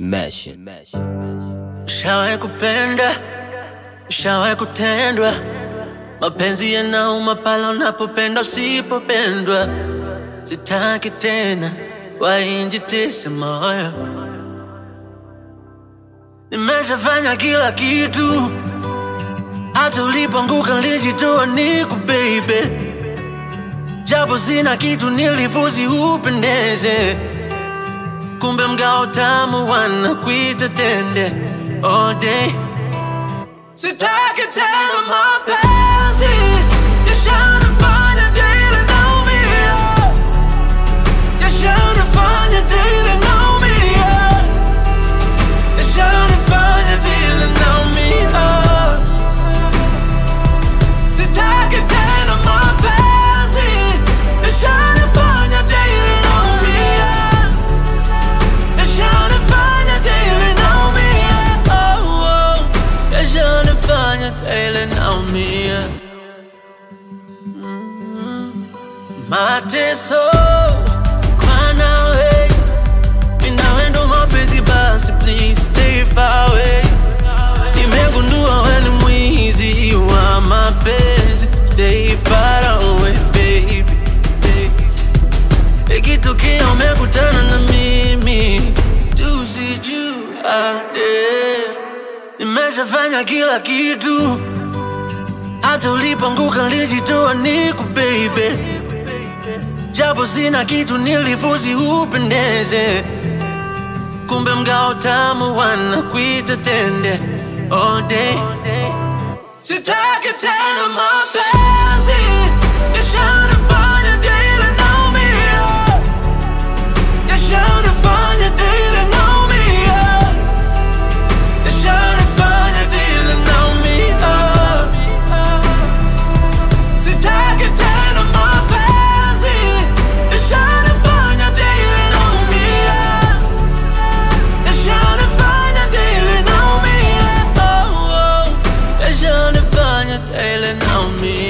Ushawahi kupenda, ushawahi kutendwa, mapenzi yanauma pale unapopenda usipopendwa. Sitaki tena wainjitise moyo, nimeshafanya kila kitu, hata ulipoanguka nilijitoa niku baby. Japo sina kitu nilifuzi upendeze, kumbe mgao tamu wanakuita tende all day. Sitaki tena mapenzi yashanifanya daily naumia, yashanifanya daily naumia, yashanifanya daily naumia. Sitaki tena mapenzi yashanifanya daily naumia, yashanifanya daily naumia. Oh, oh, yashanifanya daily naumia. Mateso kwa nawe, mimi nawe ndo mapenzi basi, please stay far away. Nimegundua wewe ni mwizi wa mapenzi, stay far away baby. Ikitokea umekutana na mimi, tusijuane. Nimeshafanya kila kitu, hata ulipoanguka nilijitoa niku baby. Japo sina kitu nilifuzi upendeze, kumbe mgao tamu wanakuita tende all day. Sitaki tena mapenzi yashanifanya daily naumia, yashanifanya daily naumia, yashanifanya daily naumia. Sitaki tena mapenzi yashanifanya daily naumia, yashanifanya daily naumia. Oh, oh, yashanifanya daily naumia.